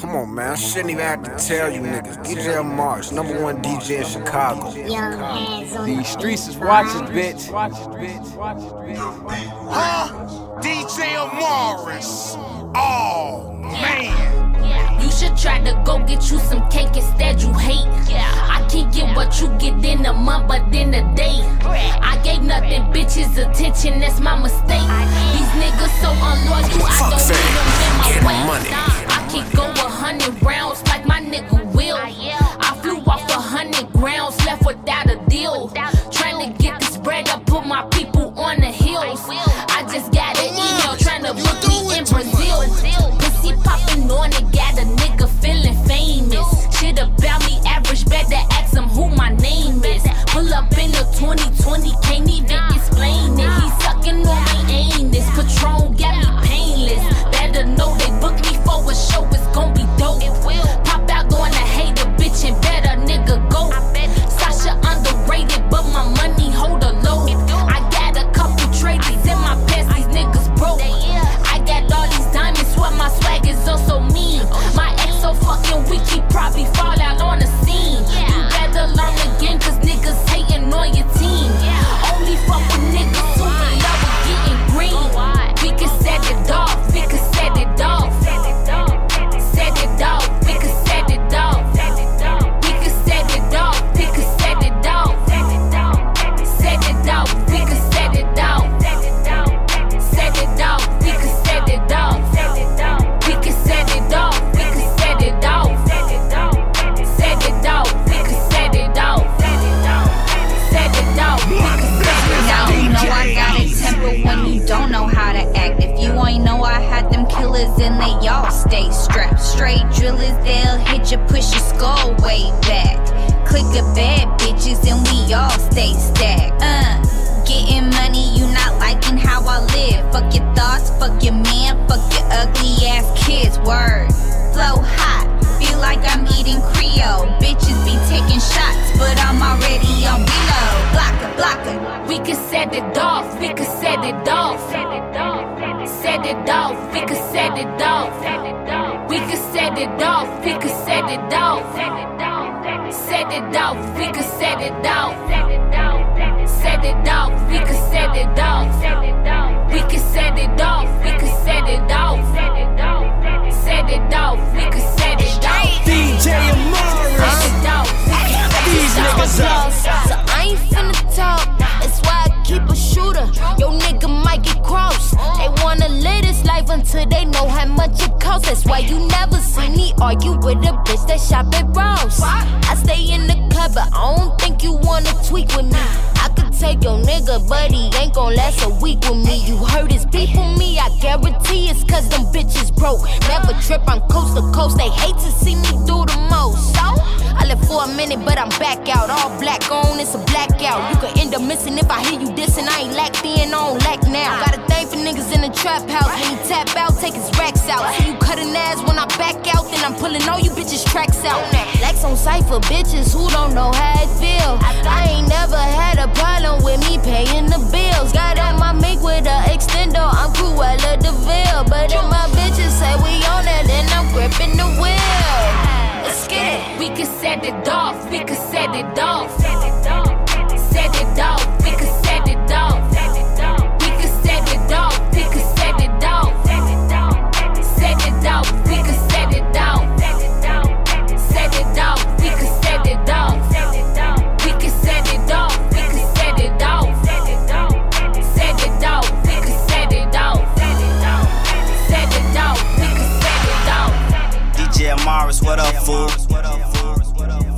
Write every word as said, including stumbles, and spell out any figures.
Come on, man. I shouldn't even have to tell you niggas. D J Mars, number one D J in Chicago. These streets is watching, bitch. Huh? D J Morris. Oh, man. You should try to go get you some cake instead you hate. I can't get what you get in a month, but in a day. I gave nothing, bitches attention, that's my mistake. These niggas so unloyal, I don't need them in my way. I can go a hundred rounds like my nigga Will. I flew off a hundred grounds, left without a deal. Trying to get this bread up, put my people on the hills. I just got an email trying to book me in Brazil. Pussy popping on it, got a nigga feeling famous. Shit about me average, better ask him who my name is. Pull up in the twenty twenty, can't even explain it. He sucking on my anus, Patron got me painless. Better know they book me for a show, it's gon' be dope. Pop out on a hater, bitch, and better nigga go. Sasha underrated, but my money hold her low. I got a couple traders in my pants, these niggas broke. I got all these diamonds, swear my swag is also mean. My ex so fucking weak, he probably fall out on the scene. You better learn again, cause niggas hating on your team. Only fuck with niggas who in love with getting green. We can set it off, we can set it off. Set it off, we can set it off. We can set it off, we can set it off. Set it off, we can set it off. Set it off, we can set it off. We can set it off, we can set it off. Set it off, we can set it off. Set it off, we can set it off. Now you know I got a temper when you don't know how to act. If you ain't know I had them killers and they all stay strapped. Straight drillers, they'll hit you, push your skull way back. Click the bad bitches and we all stay stacked. Uh, getting money, you not liking how I live. Fuck your thoughts, fuck your man, fuck your ugly ass kids. Word, flow hot, feel like I'm eating Creole. Bitches be taking shots, but I'm already on reload. Blocker, blocker. We can set it off, we can set it off. Set it off, we can set it off. We can set it off, we can set it off. Set it off, we can set it off. Set it off, we can set it off. We can set it off, we can set it off. Set it off, we can set it off. D J Morris. These niggas up. So I ain't finna talk, that's why I keep a shooter. Yo nigga might get crossed. They wanna live this life until they know how much it costs. That's why you never see me argue with a bitch that shop at Ross. I stay in the club, but I don't think you wanna tweak with me. I could take your nigga, but he ain't gon' last a week with me. You heard his beef with me, I guarantee it's cause them bitches broke. Never trip, I'm coast to coast, they hate to see me do the most. So, I left for a minute, but I'm back out. All black on, it's a blackout. You could end up missing if I hear you dissing. I ain't lack then, I don't lack now. Got a thing for niggas in the trap house. When he tap out, take his racks out. See you cutting ass when I back out, then I'm pulling all you bitches tracks out. Lex on sight for bitches who don't know how it feel. I ain't never had a problem with me paying the bills. Got on my mink with a extender, I'm Cruella de Vil. But if my bitches say we on that, then I'm gripping the wheel. Let's get it. We can set it off, we can set it off. Set it off, we can set it off. We can set it off, we can set it off. Set it off, we can set it off. Set it off, we can set it off. We can set it off, we can set it off. Set it off, we can set it off. Set it off, we can set it off. D J Morris, what up, fool?